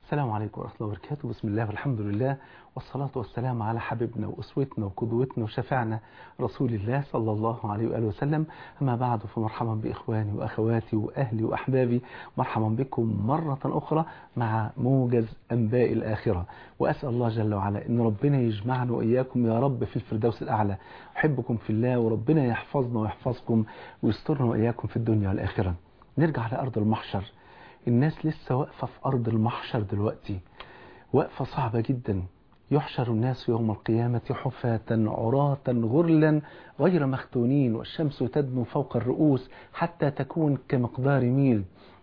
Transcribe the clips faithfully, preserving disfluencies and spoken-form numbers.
السلام عليكم ورحمة الله وبركاته. بسم الله والحمد لله والصلاة والسلام على حبيبنا وأسوتنا وقدوتنا وشفعنا رسول الله صلى الله عليه وآله وسلم. أما بعد، فمرحبا بإخواني وأخواتي وأهلي وأحبابي، مرحبا بكم مرة أخرى مع موجز أنباء الآخرة. وأسأل الله جل وعلا إن ربنا يجمعنا وإياكم يا رب في الفردوس الأعلى. أحبكم في الله، وربنا يحفظنا ويحفظكم ويسترنا وإياكم في الدنيا والآخرة. نرجع لأرض المحشر. الناس لسه واقفة في أرض المحشر دلوقتي، وقفة صعبة جدا. يحشر الناس يوم القيامة حفاة عراة غرلا غير مختونين، والشمس تدنو فوق الرؤوس حتى تكون كمقدار ميل.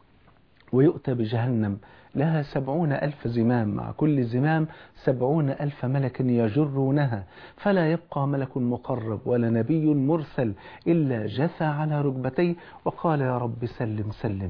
ويؤتى بجهنم لها سبعون ألف زمام، مع كل زمام سبعون ألف ملك يجرونها، فلا يبقى ملك مقرب ولا نبي مرسل إلا جثى على ركبتيه وقال يا رب سلم سلم.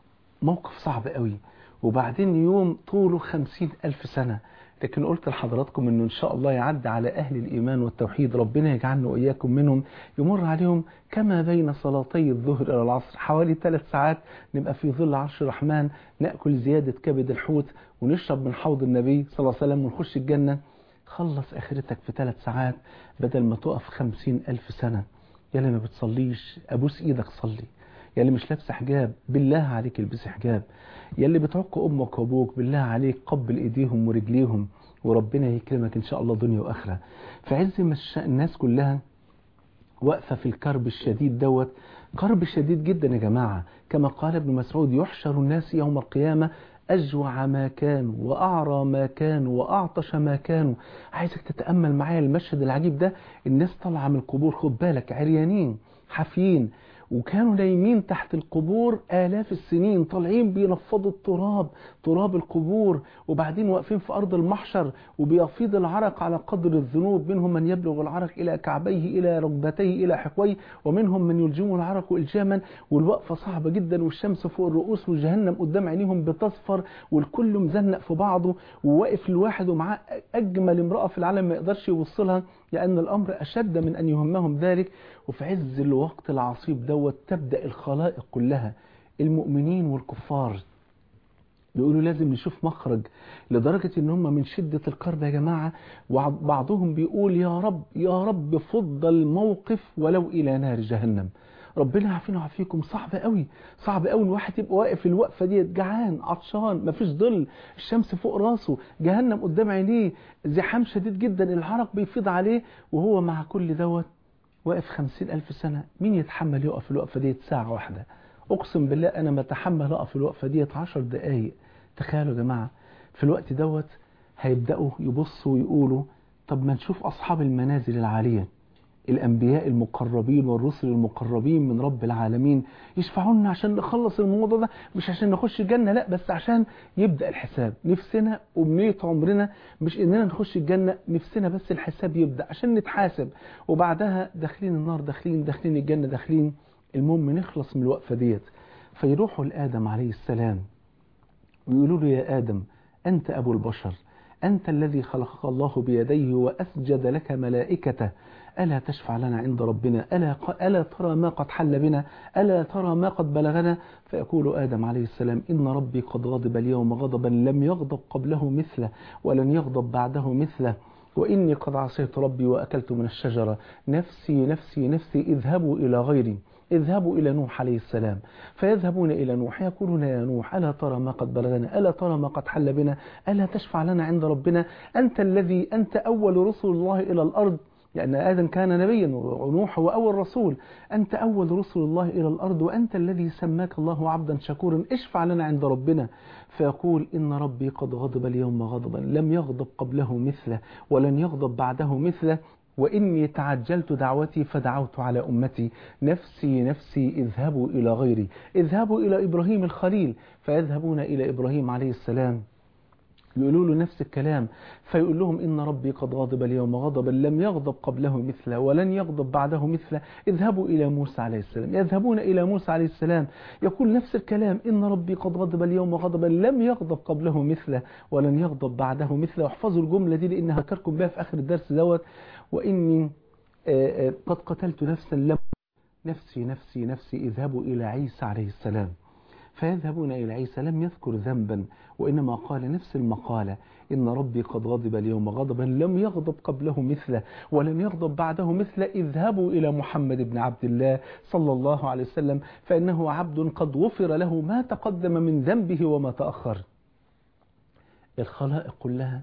موقف صعب قوي. وبعدين يوم طوله خمسين ألف سنة، لكن قلت لحضراتكم أنه إن شاء الله يعد على أهل الإيمان والتوحيد، ربنا يجعلنا وإياكم منهم، يمر عليهم كما بين صلاتي الظهر إلى العصر حوالي ثلاث ساعات، نبقى في ظل عرش الرحمن، نأكل زيادة كبد الحوت ونشرب من حوض النبي صلى الله عليه وسلم ونخش الجنة. خلص آخرتك في ثلاث ساعات بدل ما تقف خمسين ألف سنة. يلي ما بتصليش أبوس إيدك صلي، يلي مش لابس حجاب بالله عليك البس حجاب، يلي بتعق امك وابوك بالله عليك قبل ايديهم ورجليهم، وربنا يكرمك ان شاء الله دنيا واخره. في عز ما الناس كلها واقفه في الكرب الشديد دوت، كرب شديد جدا يا جماعه، كما قال ابن مسعود يحشر الناس يوم القيامه أجوع ما كانوا وأعرى ما كانوا وأعطش ما كانوا. عايزك تتأمل معايا المشهد العجيب ده. الناس طالعه من القبور، خد بالك، عريانين حافيين، وكانوا نايمين تحت القبور آلاف السنين، طالعين بينفضوا التراب، تراب القبور، وبعدين واقفين في أرض المحشر وبيفيض العرق على قدر الذنوب. منهم من يبلغ العرق إلى كعبيه إلى ركبتيه إلى حقويه، ومنهم من يلجمه العرق إلجاما. والوقفة صعبة جدا، والشمس فوق الرؤوس وجهنم قدام عينيهم بتصفر، والكل مزنق في بعضه، وواقف الواحد ومعاه أجمل امرأة في العالم ما يقدرش يوصلها، لأن الأمر أشد من أن يهمهم ذلك. وفي عز الوقت العصيب دوت تبدأ الخلائق كلها، المؤمنين والكفار، بيقولوا لازم نشوف مخرج، لدرجة ان هم من شدة الكرب يا جماعة وبعضهم بيقول يا رب يا رب فض الموقف ولو إلى نار جهنم. ربنا يعافينا ويعافيكم. صعب قوي، صعب قوي الواحد يبقى واقف الوقفة دي جعان عطشان، مفيش ظل، الشمس فوق راسه، جهنم قدام عينيه، زحام شديد جدا، العرق بيفيض عليه، وهو مع كل دوت واقف خمسين ألف سنة. مين يتحمل يقف الوقفة دي ساعة واحدة؟ أقسم بالله أنا ما أتحمل أقف الوقفة دي عشر دقايق. تخيلوا يا جماعة في الوقت دوت هيبدأوا يبصوا ويقولوا طب ما نشوف أصحاب المنازل العالية، الأنبياء المقربين والرسل المقربين من رب العالمين، يشفعوا لنا عشان نخلص الموضوع ده، مش عشان نخش الجنة، لا، بس عشان يبدأ الحساب. نفسنا أمنية عمرنا مش إننا نخش الجنة، نفسنا بس الحساب يبدأ عشان نتحاسب، وبعدها داخلين النار داخلين داخلين الجنة داخلين. المهم نخلص من الوقفة ديت. فيروحوا لآدم عليه السلام ويقولوا له يا آدم أنت أبو البشر، أنت الذي خلقك الله بيديه وأسجد لك ملائكته، ألا تشفع لنا عند ربنا؟ ألا, ألا ترى ما قد حل بنا؟ ألا ترى ما قد بلغنا؟ فيقول آدم عليه السلام إن ربي قد غضب اليوم غضبا لم يغضب قبله مثله ولن يغضب بعده مثله، وإني قد عصيت ربي وأكلت من الشجرة، نفسي نفسي نفسي اذهبوا إلى غيري، اذهبوا إلى نوح عليه السلام. فيذهبون إلى نوح يقولون يا نوح ألا ترى ما قد بلغنا؟ ألا ترى ما قد حل بنا؟ ألا تشفع لنا عند ربنا؟ أنت الذي أنت أول رسل الله إلى الأرض، لأن آدم كان نبيا ونوح هو أول رسول، أنت أول رسل الله إلى الأرض، وأنت الذي سماك الله عبدا شكورا، اشفع لنا عند ربنا. فيقول إن ربي قد غضب اليوم غضبا لم يغضب قبله مثله ولن يغضب بعده مثله، وإني تعجلت دعوتي فدعوت على أمتي، نفسي نفسي اذهبوا إلى غيري، اذهبوا إلى إبراهيم الخليل. فيذهبون إلى إبراهيم عليه السلام يقولوا له نفس الكلام، فيقول لهم إن ربي قد غضب اليوم غضبا لم يغضب قبله مثله ولن يغضب بعده مثله، اذهبوا إلى موسى عليه السلام. يذهبون إلى موسى عليه السلام يقول نفس الكلام، إن ربي قد غضب اليوم غضبا لم يغضب قبله مثله ولن يغضب بعده مثله. واحفظوا الجملة دي لأنها هذكركم بها في آخر الدرس دوت، وإني قد قتلت نفسا لم نفسي نفسي نفسي اذهبوا إلى عيسى عليه السلام. فيذهبون إلى عيسى لم يذكر ذنبا، وإنما قال نفس المقالة: إن ربي قد غضب اليوم غضبا لم يغضب قبله مثله ولن يغضب بعده مثله، اذهبوا إلى محمد بن عبد الله صلى الله عليه وسلم فإنه عبد قد غفر له ما تقدم من ذنبه وما تأخر. الخلائق كلها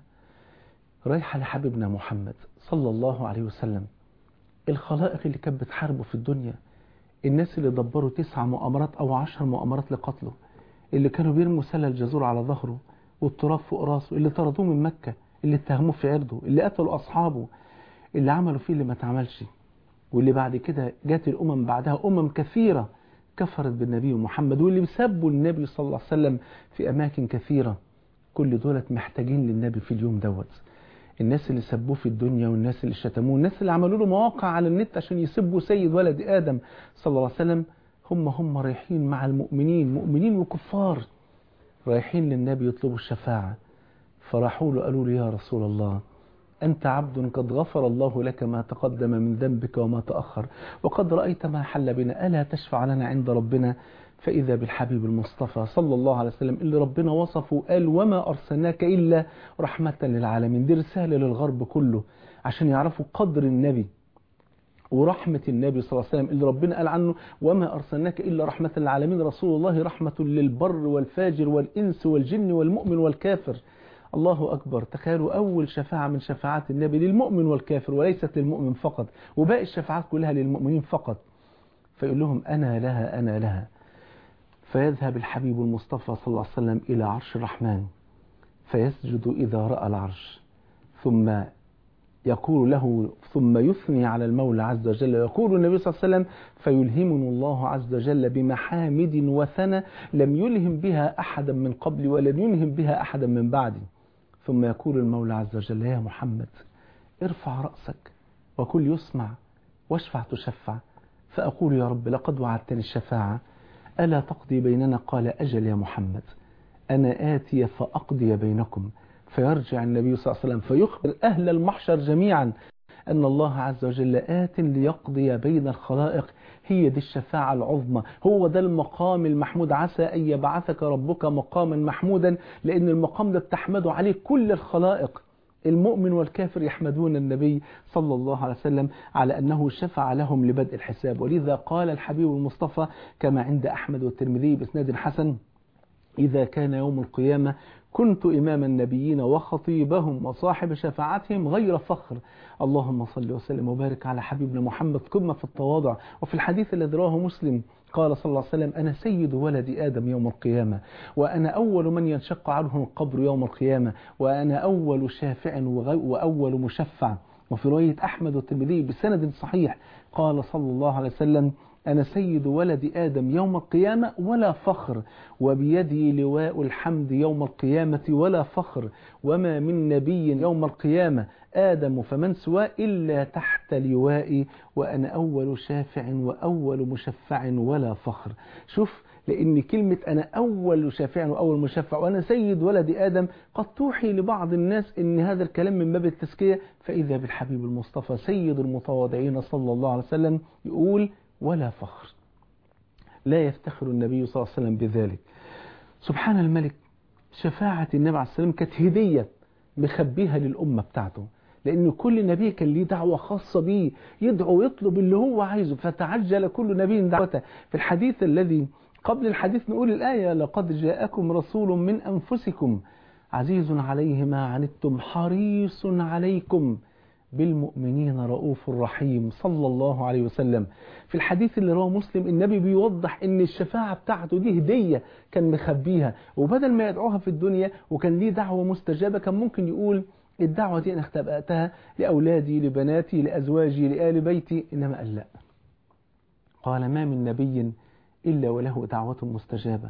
رايحة لحبيبنا محمد صلى الله عليه وسلم. الخلائق اللي كانت بتحاربه في الدنيا، الناس اللي دبروا تسع مؤامرات أو عشر مؤامرات لقتله، اللي كانوا بيرموا سلة الجزور على ظهره والتراب فوق راسه، اللي طردوه من مكة، اللي اتهموه في عرضه، اللي قتلوا أصحابه، اللي عملوا فيه اللي ما اتعملش، واللي بعد كده جات الأمم بعدها أمم كثيرة كفرت بالنبي محمد، واللي بيسبوا النبي صلى الله عليه وسلم في أماكن كثيرة. كل دولت محتاجين للنبي في اليوم دوت. الناس اللي سبوه في الدنيا، والناس اللي شتموه، الناس اللي عملوا له مواقع على النت عشان يسبوا سيد ولد آدم صلى الله عليه وسلم، هم هم رايحين مع المؤمنين، مؤمنين وكفار، رايحين للنبي يطلبوا الشفاعة. فراحوا له قالوا له: يا رسول الله، أنت عبد قد غفر الله لك ما تقدم من ذنبك وما تأخر، وقد رأيت ما حل بنا، ألا تشفع لنا عند ربنا؟ فإذا بالحبيب المصطفى صلى الله عليه وسلم اللي ربنا وصفه قال: وما أرسلناك إلا رحمة للعالمين. دي رسالة للغرب كله عشان يعرفوا قدر النبي ورحمة النبي صلى الله عليه وسلم اللي ربنا قال عنه: وما أرسلناك إلا رحمة للعالمين. رسول الله رحمة للبر والفاجر والإنس والجن والمؤمن والكافر. الله أكبر. تخيلوا أول شفاعة من شفاعات النبي للمؤمن والكافر، وليست للمؤمن فقط، وباقي الشفاعات كلها للمؤمنين فقط. فيقول لهم: أنا لها أنا لها. فيذهب الحبيب المصطفى صلى الله عليه وسلم إلى عرش الرحمن فيسجد إذا رأى العرش، ثم يقول له، ثم يثني على المولى عز وجل، يقول النبي صلى الله عليه وسلم: فيلهمني الله عز وجل بمحامد وثنى لم يلهم بها أحدا من قبلي ولن يلهم بها أحدا من بعدي. ثم يقول المولى عز وجل: يا محمد، ارفع رأسك وكل يسمع واشفع تشفع. فأقول: يا رب، لقد وعدتني الشفاعة، ألا تقضي بيننا؟ قال: أجل يا محمد، أنا آتي فأقضي بينكم. فيرجع النبي صلى الله عليه وسلم فيخبر أهل المحشر جميعا أن الله عز وجل آت ليقضي بين الخلائق. هي دي الشفاعة العظمى، هو ده المقام المحمود. عسى أن يبعثك ربك مقاما محمودا، لأن المقام ده بتحمده عليه كل الخلائق. المؤمن والكافر يحمدون النبي صلى الله عليه وسلم على أنه شفع لهم لبدء الحساب. ولذا قال الحبيب المصطفى كما عند أحمد والترمذي بإسناد حسن: إذا كان يوم القيامة كنت إمام النبيين وخطيبهم وصاحب شفاعتهم غير فخر. اللهم صل وسلم وبارك على حبيبنا محمد، قمة في التواضع. وفي الحديث الذي رواه مسلم قال صلى الله عليه وسلم: أنا سيد ولد آدم يوم القيامة، وأنا أول من ينشق عنه القبر يوم القيامة، وأنا أول شافع وأول مشفع. وفي رواية أحمد والترمذي بسند صحيح قال صلى الله عليه وسلم: أنا سيد ولد آدم يوم القيامة ولا فخر، وبيدي لواء الحمد يوم القيامة ولا فخر، وما من نبي يوم القيامة آدم فمن سواه إلا تحت لوائي، وأنا أول شافع وأول مشفع ولا فخر. شوف، لأن كلمة أنا أول شافع وأول مشفع وأنا سيد ولد آدم قد توحي لبعض الناس إن هذا الكلام من باب التزكية، فإذا بالحبيب المصطفى سيد المتواضعين صلى الله عليه وسلم يقول: ولا فخر. لا يفتخر النبي صلى الله عليه وسلم بذلك. سبحان الملك، شفاعة النبي عليه السلام كانت هدية مخبيها للأمة بتاعته، لأن كل نبي كان ليه دعوة خاصة به، يدعو ويطلب اللي هو عايزه، فتعجل كل نبي دعوته. في الحديث الذي قبل الحديث نقول الآية: لقد جاءكم رسول من أنفسكم عزيز عليه ما عنتم حريص عليكم بالمؤمنين رؤوف رحيم صلى الله عليه وسلم. في الحديث اللي رواه مسلم النبي بيوضح ان الشفاعة بتاعته دي هدية كان مخبيها، وبدل ما يدعوها في الدنيا وكان ليه دعوة مستجابة كان ممكن يقول: الدعوة دي انا اختبأتها لأولادي لبناتي لأزواجي لآل بيتي، إنما قال لا، قال: ما من نبي إلا وله دعوة مستجابة،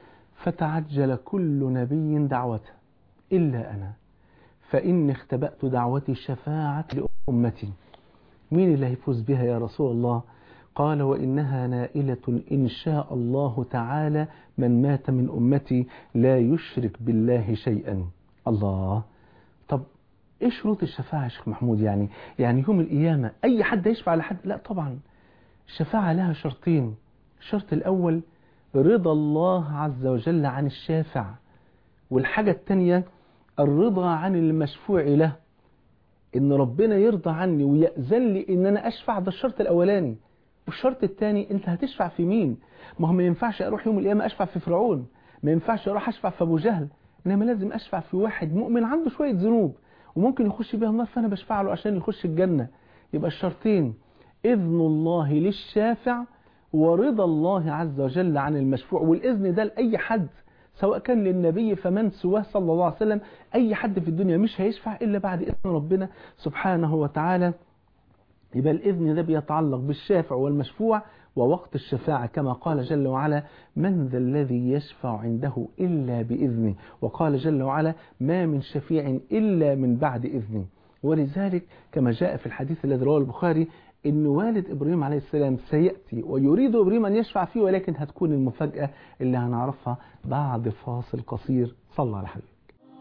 فتعجل كل نبي دعوته إلا أنا، فإن اختبأت دعوتي شفاعة لأمتي. مين اللي هيفوز بها يا رسول الله؟ قال: وإنها نائلة إن شاء الله تعالى من مات من أمتي لا يشرك بالله شيئا. الله. طب إيه شروط الشفاعة يا شيخ محمود؟ يعني يعني يوم القيامة أي حد يشفع لحد؟ لا طبعا، الشفاعة لها شرطين. الشرط الأول: رضا الله عز وجل عن الشافع، والحاجة التانية الرضا عن المشفوع له، ان ربنا يرضى عني ويأذن لي ان انا اشفع. ده الشرط الاولاني. والشرط الثاني انت هتشفع في مين؟ ما هو ما ينفعش اروح يوم القيامه اشفع في فرعون، ما ينفعش اروح اشفع في ابو جهل، انما لازم اشفع في واحد مؤمن عنده شويه ذنوب وممكن يخش بيها النار، فانا بشفع له عشان يخش الجنه. يبقى الشرطين اذن الله للشافع ورضا الله عز وجل عن المشفوع. والاذن ده لاي حد، سواء كان للنبي فمن سواه صلى الله عليه وسلم. أي حد في الدنيا مش هيشفع إلا بعد إذن ربنا سبحانه وتعالى. يبقى الإذن ده بيتعلق بالشافع والمشفوع ووقت الشفاعة، كما قال جل وعلا من ذا الذي يشفع عنده إلا بإذنه، وقال جل وعلا ما من شفيع إلا من بعد إذنه. ولذلك كما جاء في الحديث الذي رواه البخاري إن والد إبراهيم عليه السلام سيأتي ويريد إبراهيم أن يشفع فيه، ولكن هتكون المفاجأة اللي هنعرفها بعد فاصل قصير. صلى على حبيبك.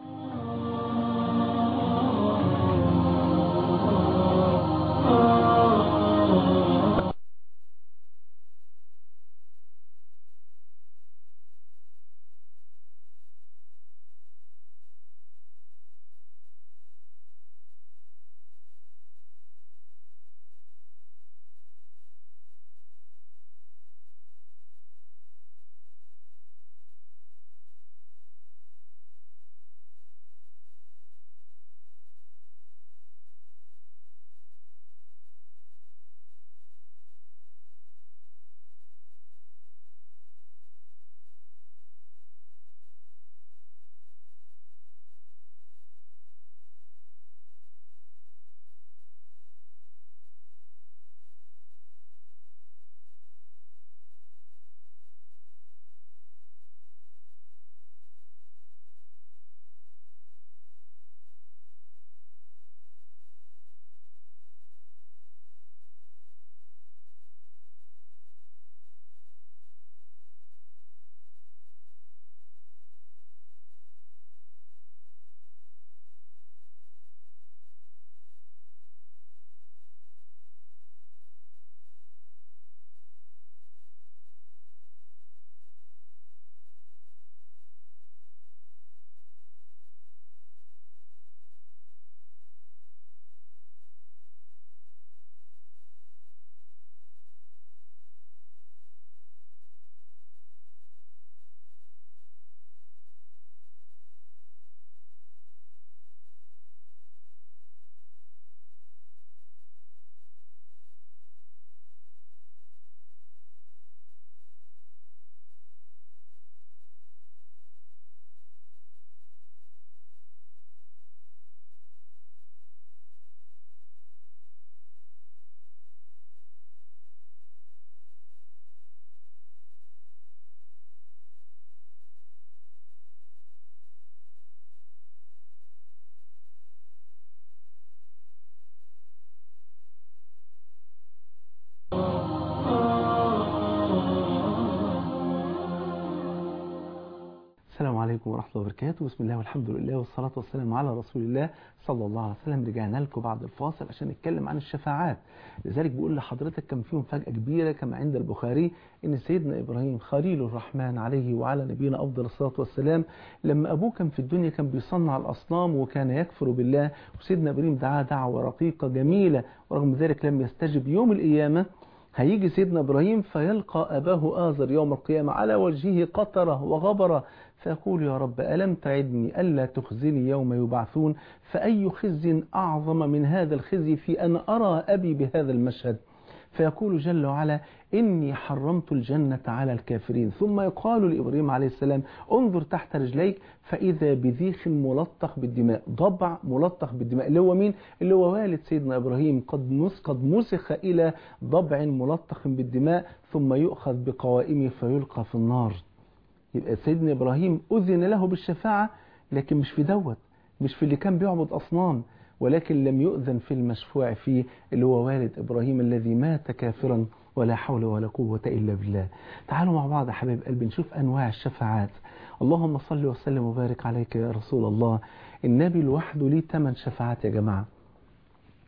السلام عليكم ورحمة الله وبركاته. بسم الله والحمد لله والصلاة والسلام على رسول الله صلى الله عليه وسلم. رجعنا لكم بعد الفاصل عشان نتكلم عن الشفاعات. لذلك بقول لحضرتك كان فيهم فجأة كبيرة كما عند البخاري إن سيدنا إبراهيم خليل الرحمن عليه وعلى نبينا أفضل الصلاة والسلام لما أبوه كان في الدنيا كان بيصنع الأصنام وكان يكفر بالله، وسيدنا إبراهيم دعاه دعوة رقيقة جميلة ورغم ذلك لم يستجب. يوم القيامة هيجي سيدنا إبراهيم فيلقى أباه آزر يوم القيامة على وجهه قطرة وغبرة، فيقول يا رب ألم تعدني ألا تخزني يوم يبعثون؟ فأي خزي أعظم من هذا الخزي في أن أرى أبي بهذا المشهد؟ فيقول جل وعلا إني حرمت الجنة على الكافرين. ثم يقال لإبراهيم عليه السلام انظر تحت رجليك فإذا بذيخ ملطخ بالدماء، ضبع ملطخ بالدماء، اللي هو مين؟ اللي هو والد سيدنا إبراهيم قد نس قد مسخ إلى ضبع ملطخ بالدماء ثم يؤخذ بقوائمه فيلقى في النار. يبقى سيدنا إبراهيم أذن له بالشفاعة، لكن مش في دوت، مش في اللي كان بيعبد أصنام، ولكن لم يؤذن في المشفوع فيه اللي هو والد إبراهيم الذي مات كافرا ولا حول ولا قوة إلا بالله. تعالوا مع بعض يا حبايب قلبي نشوف أنواع الشفاعات. اللهم صل وسلم وبارك عليك يا رسول الله. النبي لوحده ليه ثمان شفاعات يا جماعة،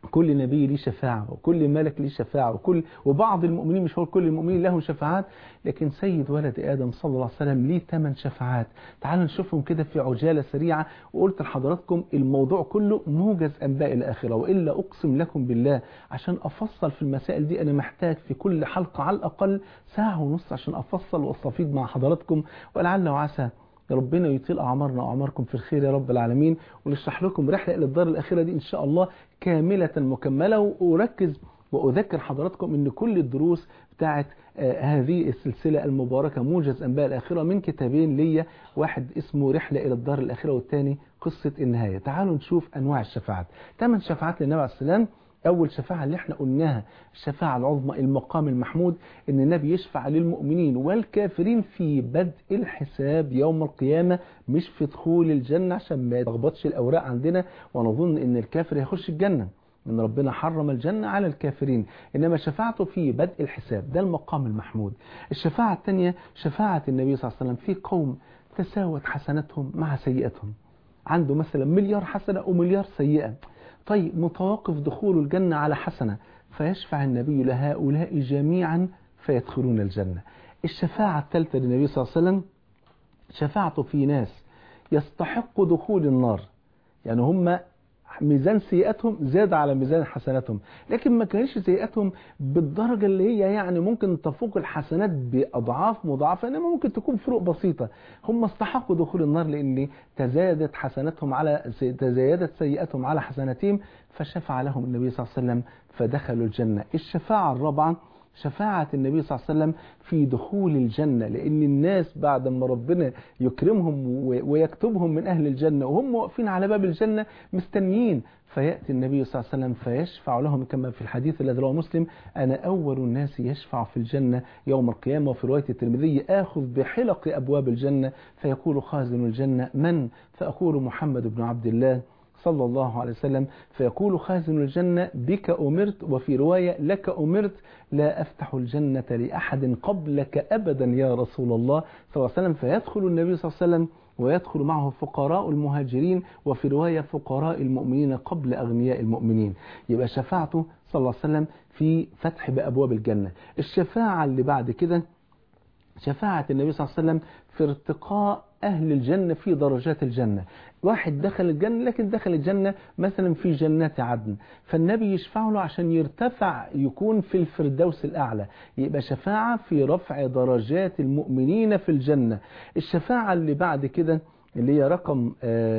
كل نبي ليه شفاعة وكل ملك ليه شفاعة وكل وبعض المؤمنين، مش هو كل المؤمنين لهم شفاعات، لكن سيد ولد آدم صلى الله عليه وسلم ليه ثمان شفاعات. تعالوا نشوفهم كده في عجالة سريعة. وقلت لحضراتكم الموضوع كله موجز أنباء الآخرة، وإلا أقسم لكم بالله عشان أفصل في المسائل دي أنا محتاج في كل حلقة على الأقل ساعة ونص عشان أفصل وأستفيد مع حضراتكم، ولعل وعسى ربنا يطيل أعمارنا وأعماركم في الخير يا رب العالمين، ونشرح لكم رحلة إلى الدار الأخيرة دي إن شاء الله كاملة مكملة. وأركز وأذكر حضراتكم أن كل الدروس بتاعت آه هذه السلسلة المباركة موجز أنباء الآخرة من كتابين ليا، واحد اسمه رحلة إلى الدار الأخيرة والثاني قصة النهاية. تعالوا نشوف أنواع الشفاعات. ثمان شفاعات للنبي عليه السلام. أول شفاعة اللي احنا قلناها الشفاعة العظمى المقام المحمود، إن النبي يشفع للمؤمنين والكافرين في بدء الحساب يوم القيامة، مش في دخول الجنة عشان ما يتغبطش الأوراق عندنا ونظن إن الكافر يخش الجنة، إن ربنا حرم الجنة على الكافرين، إنما شفاعته في بدء الحساب، ده المقام المحمود. الشفاعة الثانية شفاعة النبي صلى الله عليه وسلم في قوم تساوت حسناتهم مع سيئاتهم، عنده مثلا مليار حسنة ومليار سيئة، طيب متوقف دخول الجنة على حسنة، فيشفع النبي لهؤلاء جميعا فيدخلون الجنة. الشفاعة الثالثة للنبي صلى الله عليه وسلم شفاعته في ناس يستحق دخول النار، يعني هم ميزان سيئاتهم زاد على ميزان حسناتهم، لكن ما كانش سيئاتهم بالدرجة اللي هي يعني ممكن تفوق الحسنات بأضعاف مضاعفة، إنما ممكن تكون فروق بسيطة. هم استحقوا دخول النار لأن تزادت حسناتهم على تزايدت سيئاتهم على حسناتهم، فشفع لهم النبي صلى الله عليه وسلم فدخلوا الجنة. الشفاعة الرابعة شفاعة النبي صلى الله عليه وسلم في دخول الجنة، لأن الناس بعد ما ربنا يكرمهم ويكتبهم من أهل الجنة وهم واقفين على باب الجنة مستنيين، فيأتي النبي صلى الله عليه وسلم فيشفع لهم كما في الحديث الذي رواه مسلم: أنا أول الناس يشفع في الجنة يوم القيامة. وفي رواية الترمذي: آخذ بحلق أبواب الجنة فيقول خازن الجنة: من؟ فأقول محمد بن عبد الله صلى الله عليه وسلم، فيقول خازن الجنة: بك أمرت. وفي رواية: لك أمرت، لا أفتح الجنة لأحد قبلك أبدا يا رسول الله صلى الله عليه وسلم. فيدخل النبي صلى الله عليه وسلم ويدخل معه فقراء المهاجرين، وفي رواية فقراء المؤمنين قبل أغنياء المؤمنين. يبقى شفاعته صلى الله عليه وسلم في فتح بأبواب الجنة. الشفاعة اللي بعد كده شفاعة النبي صلى الله عليه وسلم في ارتقاء أهل الجنة في درجات الجنة. واحد دخل الجنة لكن دخل الجنة مثلا في جنات عدن، فالنبي يشفع له عشان يرتفع يكون في الفردوس الأعلى، يبقى شفاعة في رفع درجات المؤمنين في الجنة. الشفاعة اللي بعد كده اللي هي رقم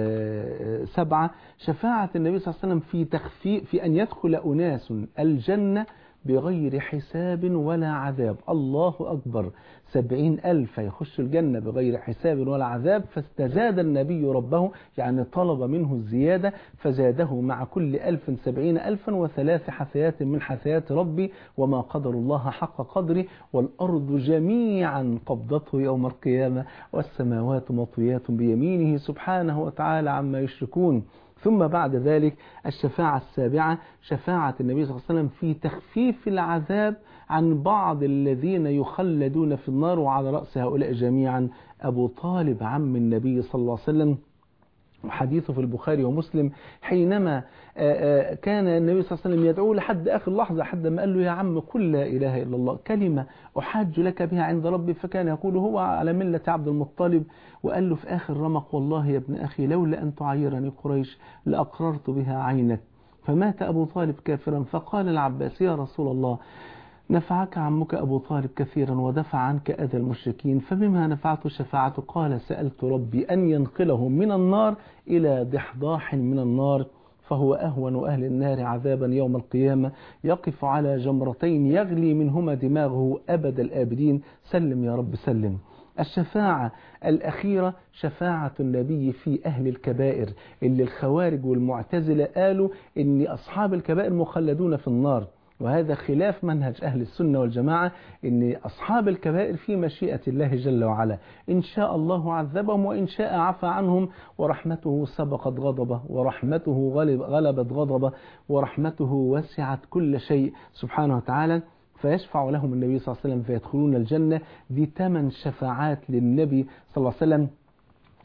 آه سبعة شفاعة النبي صلى الله عليه وسلم في تخفيف في أن يدخل أناس الجنة بغير حساب ولا عذاب. الله أكبر، سبعين ألف يخش الجنة بغير حساب ولا عذاب، فاستزاد النبي ربه، يعني طلب منه الزيادة فزاده مع كل ألف سبعين ألفا وثلاث حثيات من حثيات ربي، وما قدر الله حق قدره، والأرض جميعا قبضته يوم القيامة والسماوات مطويات بيمينه سبحانه وتعالى عما يشركون. ثم بعد ذلك الشفاعة السابعة شفاعة النبي صلى الله عليه وسلم في تخفيف العذاب عن بعض الذين يخلدون في النار، وعلى رأس هؤلاء جميعا أبو طالب عم النبي صلى الله عليه وسلم. وحديثه في البخاري ومسلم حينما كان النبي صلى الله عليه وسلم يدعو لحد آخر لحظة، حد ما قال له: يا عم قل لا إله إلا الله كلمة أحاج لك بها عند ربي، فكان يقول هو على ملة عبد المطلب. وقال له في آخر رمق: والله يا ابن أخي لولا أن تعيرني قريش لأقررت بها عينك. فمات أبو طالب كافرا. فقال العباس: يا رسول الله، نفعك عمك أبو طالب كثيرا ودفع عنك أذى المشركين، فبما نفعته شفاعته؟ قال: سألت ربي أن ينقله من النار إلى ضحضاح من النار، فهو أهون أهل النار عذابا يوم القيامة، يقف على جمرتين يغلي منهما دماغه أبد الآبدين. سلم يا رب سلم. الشفاعة الأخيرة شفاعة النبي في أهل الكبائر، اللي الخوارج والمعتزلة قالوا إن أصحاب الكبائر مخلدون في النار، وهذا خلاف منهج أهل السنة والجماعة، إن أصحاب الكبائر في مشيئة الله جل وعلا، إن شاء الله عذبهم وإن شاء عفى عنهم، ورحمته سبقت غضبه، ورحمته غلب غلبت غضبه، ورحمته وسعت كل شيء سبحانه وتعالى. فيشفع لهم النبي صلى الله عليه وسلم فيدخلون الجنة. دي ثمان شفاعات للنبي صلى الله عليه وسلم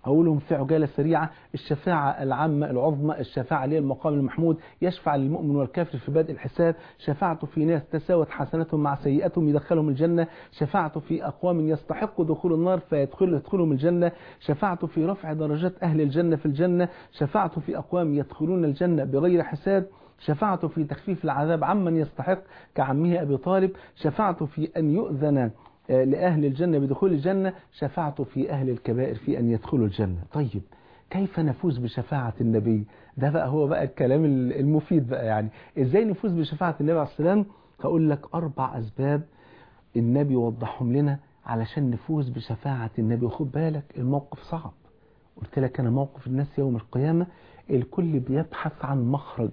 أقولهم في عجالة سريعة: الشفاعة العامة العظمى، الشفاعة ليه المقام المحمود، يشفع للمؤمن والكافر في بدء الحساب، شفاعته في ناس تساوت حسناتهم مع سيئاتهم يدخلهم الجنة، شفاعته في أقوام يستحقوا دخول النار فيدخل يدخلهم الجنة، شفاعته في رفع درجات أهل الجنة في الجنة، شفاعته في أقوام يدخلون الجنة بغير حساب، شفاعته في تخفيف العذاب عمن يستحق كعمه أبي طالب، شفاعته في أن يؤذن لأهل الجنة بدخول الجنة، شفاعته في أهل الكبائر في أن يدخلوا الجنة. طيب كيف نفوز بشفاعة النبي؟ ده بقى هو بقى الكلام المفيد بقى، يعني إزاي نفوز بشفاعة النبي عليه السلام؟ هقول لك أربع أسباب النبي وضحهم لنا علشان نفوز بشفاعة النبي. وخد بالك الموقف صعب، قلت لك أنا موقف الناس يوم القيامة الكل بيبحث عن مخرج،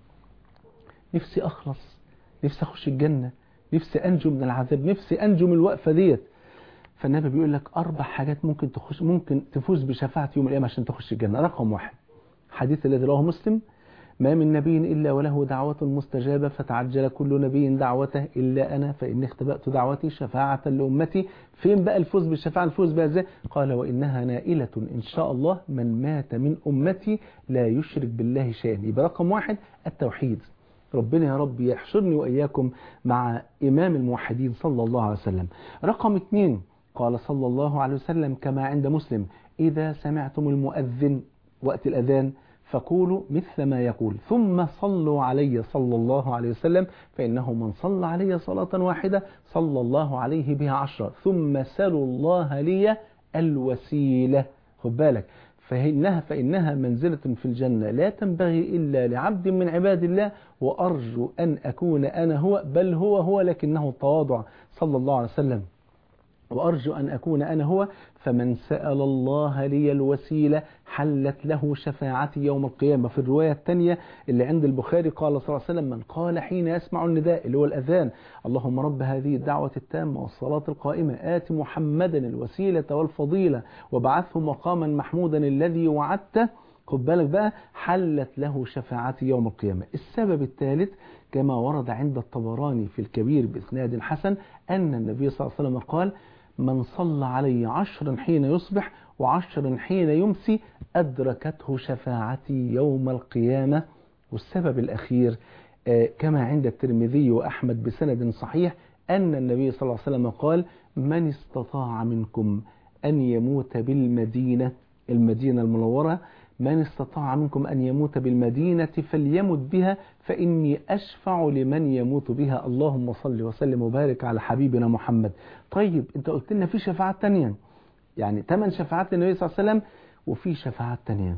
نفسي أخلص، نفسي أخش الجنة، نفسي أنجو من العذاب، نفسي أنجو من الوقفة ديت. فالنبي بيقول لك أربع حاجات ممكن تخش ممكن تفوز بشفاعة يوم القيامة عشان تخش الجنة. رقم واحد، حديث الذي رواه مسلم: ما من نبي إلا وله دعوة مستجابة فتعجل كل نبي دعوته إلا أنا فإني اختبأت دعوتي شفاعة لأمتي. فين بقى الفوز بالشفاعة؟ الفوز بها ازاي؟ قال: وإنها نائلة إن شاء الله من مات من أمتي لا يشرك بالله شيئا. يبقى رقم واحد التوحيد. ربنا يا رب يحشرني وإياكم مع إمام الموحدين صلى الله عليه وسلم. رقم اثنين، قال صلى الله عليه وسلم كما عند مسلم: إذا سمعتم المؤذن وقت الأذان فقولوا مثل ما يقول ثم صلوا علي صلى الله عليه وسلم فإنه من صلى علي صلاة واحدة صلى الله عليه بها عشرة ثم سلوا الله لي الوسيلة. خد بالك، فإنها, فإنها منزلة في الجنة لا تنبغي إلا لعبد من عباد الله، وأرجو أن أكون أنا هو، بل هو هو لكنه التواضع صلى الله عليه وسلم، وأرجو أن أكون أنا هو. فمن سأل الله لي الوسيلة حلت له شفاعتي يوم القيامة. في الرواية الثانية اللي عند البخاري قال صلى الله عليه وسلم: من قال حين يسمع النداء اللي هو الأذان: اللهم رب هذه الدعوة التامة والصلاة القائمة آت محمدا الوسيلة والفضيلة وابعثه مقاما محمودا الذي وعدته، خد بالك بقى، حلت له شفاعتي يوم القيامة. السبب الثالث كما ورد عند الطبراني في الكبير بإسناد حسن أن النبي صلى الله عليه وسلم قال: من صلى علي عشرا حين يصبح وعشرا حين يمسي أدركته شفاعتي يوم القيامة. والسبب الأخير كما عند الترمذي وأحمد بسند صحيح أن النبي صلى الله عليه وسلم قال: من استطاع منكم أن يموت بالمدينة، المدينة المنورة، من استطاع منكم أن يموت بالمدينة فليمت بها فإني أشفع لمن يموت بها. اللهم صل وسلم وبارك على حبيبنا محمد. طيب أنت قلت لنا في شفاعات تانية، يعني ثمان شفاعات للنبي صلى الله عليه وسلم، وفي شفاعات تانية،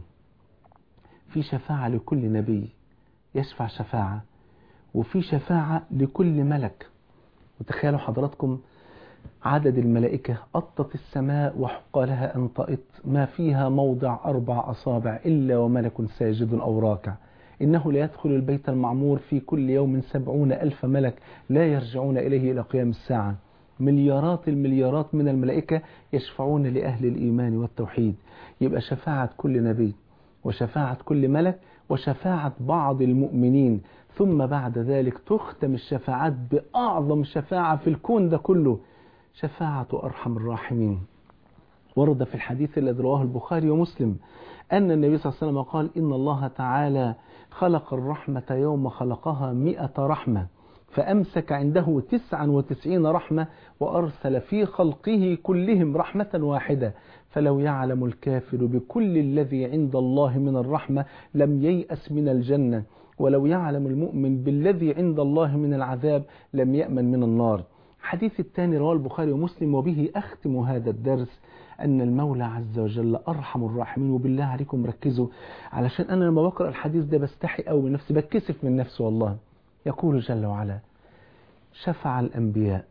في شفاعة لكل نبي يشفع شفاعة، وفي شفاعة لكل ملك. وتخيلوا حضراتكم عدد الملائكة أطت السماء وحق لها أن طئت ما فيها موضع أربع أصابع إلا وملك ساجد أو راكع. إنه لا يدخل البيت المعمور في كل يوم سبعون ألف ملك لا يرجعون إليه إلى قيام الساعة. مليارات المليارات من الملائكة يشفعون لأهل الإيمان والتوحيد. يبقى شفاعة كل نبي وشفاعة كل ملك وشفاعة بعض المؤمنين، ثم بعد ذلك تختم الشفاعات بأعظم شفاعة في الكون ده كله، شفاعة أرحم الراحمين. ورد في الحديث الذي رواه البخاري ومسلم أن النبي صلى الله عليه وسلم قال: إن الله تعالى خلق الرحمة يوم خلقها مئة رحمة فأمسك عنده تسعا وتسعين رحمة وأرسل في خلقه كلهم رحمة واحدة، فلو يعلم الكافر بكل الذي عند الله من الرحمة لم ييأس من الجنة، ولو يعلم المؤمن بالذي عند الله من العذاب لم يأمن من النار. حديث الثاني رواه البخاري ومسلم، وبه أختم هذا الدرس، أن المولى عز وجل أرحم الراحمين. وبالله عليكم ركزوا، علشان أنا لما بقرأ الحديث ده بستحي أوي من نفسي، بتكسف من نفسي والله. يقول جل وعلا: شفع الأنبياء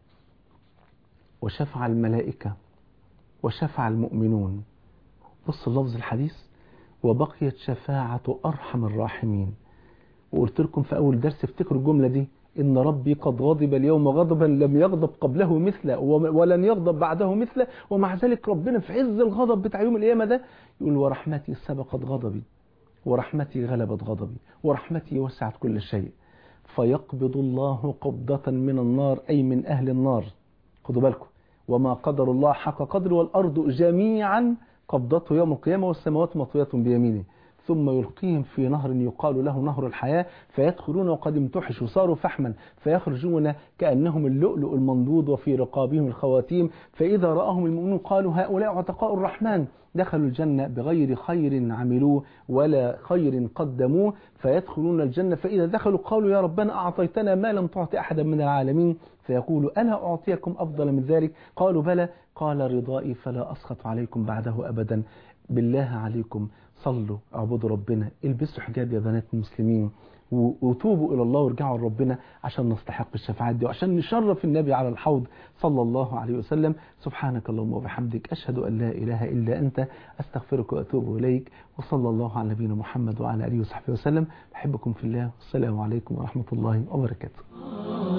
وشفع الملائكة وشفع المؤمنون. بص اللفظ الحديث: وبقيت شفاعة أرحم الراحمين. وقلت لكم في أول درس افتكروا الجملة دي: إن ربي قد غضب اليوم غضبا لم يغضب قبله مثله ولن يغضب بعده مثله. ومع ذلك ربنا في عز الغضب بتاع يوم القيامة ده يقول: ورحمتي سبقت غضبي ورحمتي غلبت غضبي ورحمتي وسعت كل شيء. فيقبض الله قبضة من النار أي من أهل النار. خدوا بالكم: وما قدر الله حق قدر والأرض جميعا قبضته يوم القيامة والسماوات مطويات بيمينه، ثم يلقيهم في نهر يقال له نهر الحياة، فيدخلون وقد امتحشوا صاروا فحما فيخرجون كأنهم اللؤلؤ المنضود وفي رقابهم الخواتيم، فإذا رآهم المؤمنون قالوا هؤلاء عتقاء الرحمن دخلوا الجنة بغير خير عملوه ولا خير قدموه، فيدخلون الجنة فإذا دخلوا قالوا يا ربنا أعطيتنا ما لم تعط أحدا من العالمين، فيقول ألا أعطيكم أفضل من ذلك؟ قالوا بلى، قال رضائي فلا أسخط عليكم بعده أبدا. بالله عليكم صلوا، اعبدوا ربنا، البسوا حجاب يا بنات المسلمين، وتوبوا إلى الله وارجعوا لربنا عشان نستحق الشفاعات دي وعشان نشرف النبي على الحوض صلى الله عليه وسلم. سبحانك اللهم وبحمدك، أشهد أن لا إله إلا أنت، أستغفرك وأتوب إليك، وصلى الله على نبينا محمد وعلى آله وصحبه وسلم. بحبكم في الله، والسلام عليكم ورحمة الله وبركاته.